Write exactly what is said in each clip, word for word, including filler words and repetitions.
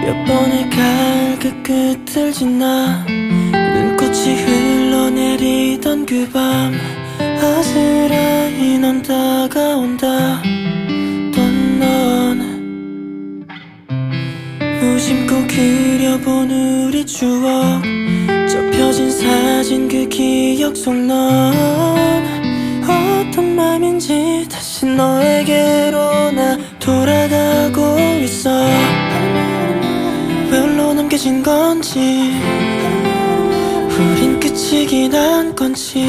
몇 번의 가을 그 끝을 지나 눈꽃이 흘러내리던 그 밤, 아스라이 넌 다가온다 던 넌 무심코 그려본 우리 추억, 접혀진 사진 그 기억 속 넌 어떤 맘인지 다시 너에게로 나 돌아가고 있어. 왜 홀로 남겨진 건지, 우린 끝이긴 한 건지,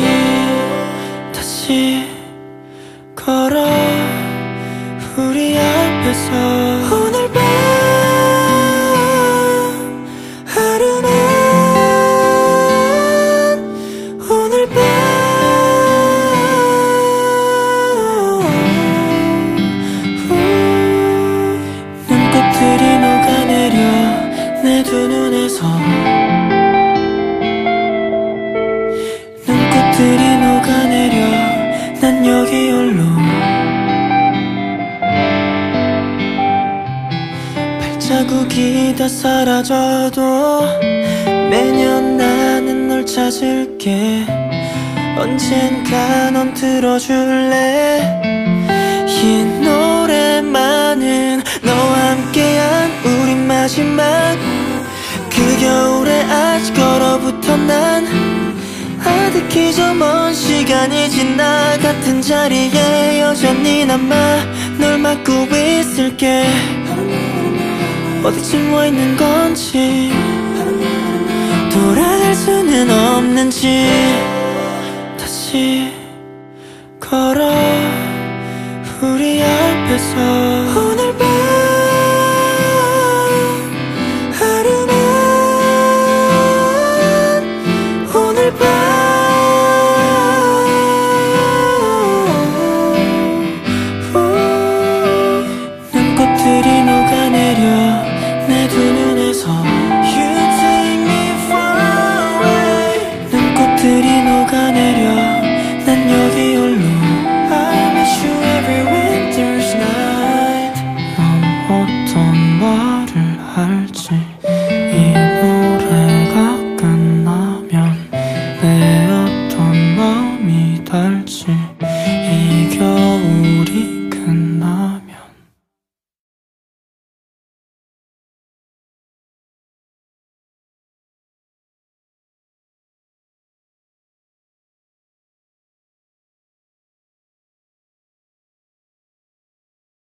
다시 걸어 우리 앞에서 오늘 밤 하루만, 오늘 밤 눈꽃들이 녹아내려 내 두 눈에서, 눈꽃들이 녹아내려 난 여기 홀로. 발자국이 다 사라져도 매년 나는 널 찾을게. 언젠가 넌 들어줄래? 이 노래만은 너와 함께한 우리 마지막 그 겨울에 아직 얼어붙어 난 아득히 저 먼 시간이 지나 같은 자리에 여전히 남아 널 맡고 있을게. 어디쯤 와 있는 건지, 돌아갈 수는 없는지, 다시 걸어 우리 앞에서